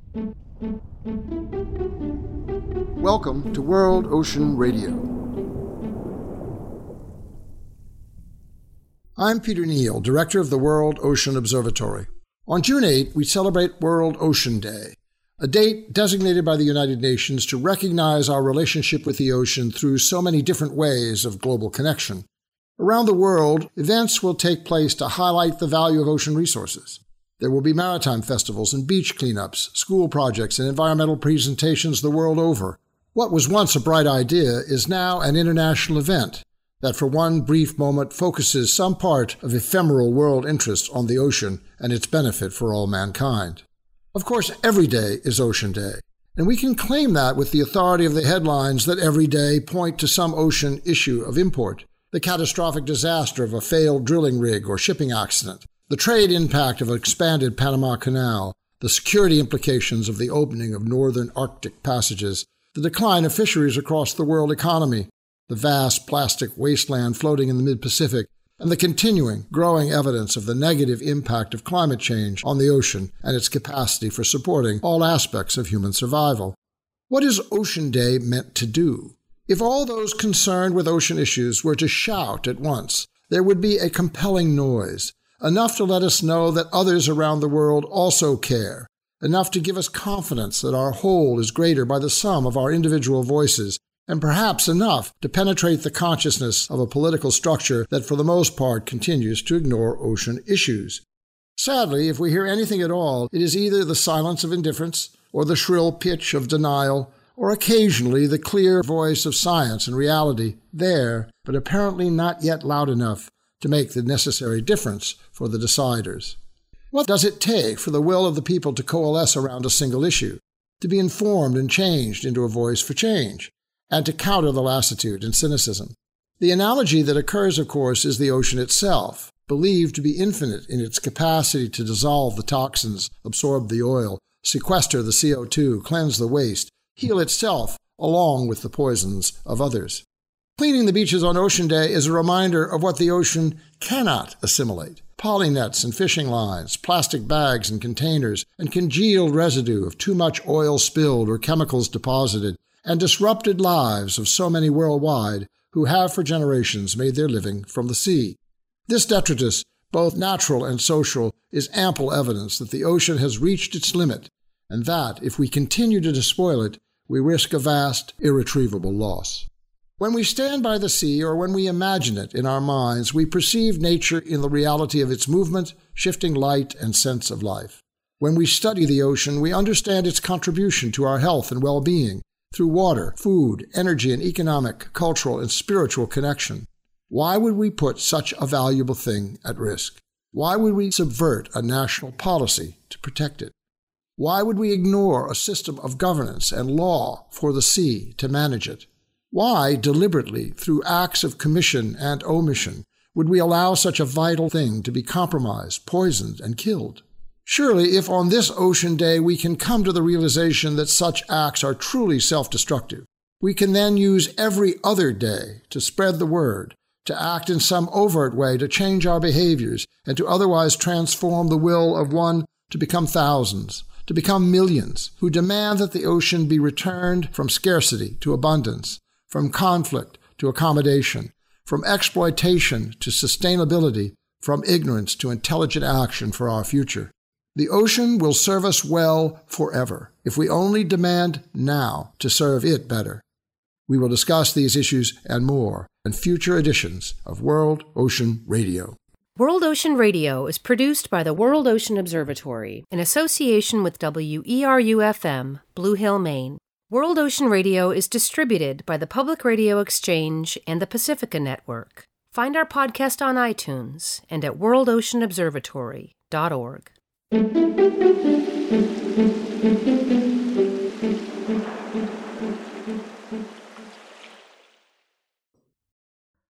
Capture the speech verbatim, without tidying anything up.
Welcome to World Ocean Radio. I'm Peter Neal, Director of the World Ocean Observatory. On June eighth, we celebrate World Ocean Day, a date designated by the United Nations to recognize our relationship with the ocean through so many different ways of global connection. Around the world, events will take place to highlight the value of ocean resources. There will be maritime festivals and beach cleanups, school projects, and environmental presentations the world over. What was once a bright idea is now an international event that for one brief moment focuses some part of ephemeral world interest on the ocean and its benefit for all mankind. Of course, every day is Ocean Day, and we can claim that with the authority of the headlines that every day point to some ocean issue of import: the catastrophic disaster of a failed drilling rig or shipping accident, the trade impact of an expanded Panama Canal, the security implications of the opening of northern Arctic passages, the decline of fisheries across the world economy, the vast plastic wasteland floating in the mid-Pacific, and the continuing, growing evidence of the negative impact of climate change on the ocean and its capacity for supporting all aspects of human survival. What is Ocean Day meant to do? If all those concerned with ocean issues were to shout at once, there would be a compelling noise, enough to let us know that others around the world also care, enough to give us confidence that our whole is greater by the sum of our individual voices, and perhaps enough to penetrate the consciousness of a political structure that for the most part continues to ignore ocean issues. Sadly, if we hear anything at all, it is either the silence of indifference, or the shrill pitch of denial, or occasionally the clear voice of science and reality, there, but apparently not yet loud enough to make the necessary difference for the deciders. What does it take for the will of the people to coalesce around a single issue, to be informed and changed into a voice for change, and to counter the lassitude and cynicism? The analogy that occurs, of course, is the ocean itself, believed to be infinite in its capacity to dissolve the toxins, absorb the oil, sequester the C O two, cleanse the waste, heal itself along with the poisons of others. Cleaning the beaches on Ocean Day is a reminder of what the ocean cannot assimilate: polynets and fishing lines, plastic bags and containers, and congealed residue of too much oil spilled or chemicals deposited, and disrupted lives of so many worldwide who have for generations made their living from the sea. This detritus, both natural and social, is ample evidence that the ocean has reached its limit, and that, if we continue to despoil it, we risk a vast, irretrievable loss. When we stand by the sea, or when we imagine it in our minds, we perceive nature in the reality of its movement, shifting light, and sense of life. When we study the ocean, we understand its contribution to our health and well-being through water, food, energy, and economic, cultural, and spiritual connection. Why would we put such a valuable thing at risk? Why would we subvert a national policy to protect it? Why would we ignore a system of governance and law for the sea to manage it? Why, deliberately, through acts of commission and omission, would we allow such a vital thing to be compromised, poisoned, and killed? Surely, if on this Ocean Day we can come to the realization that such acts are truly self-destructive, we can then use every other day to spread the word, to act in some overt way to change our behaviors, and to otherwise transform the will of one to become thousands, to become millions, who demand that the ocean be returned from scarcity to abundance, from conflict to accommodation, from exploitation to sustainability, from ignorance to intelligent action for our future. The ocean will serve us well forever if we only demand now to serve it better. We will discuss these issues and more in future editions of World Ocean Radio. World Ocean Radio is produced by the World Ocean Observatory in association with W E R U F M, Blue Hill, Maine. World Ocean Radio is distributed by the Public Radio Exchange and the Pacifica Network. Find our podcast on iTunes and at world ocean observatory dot org.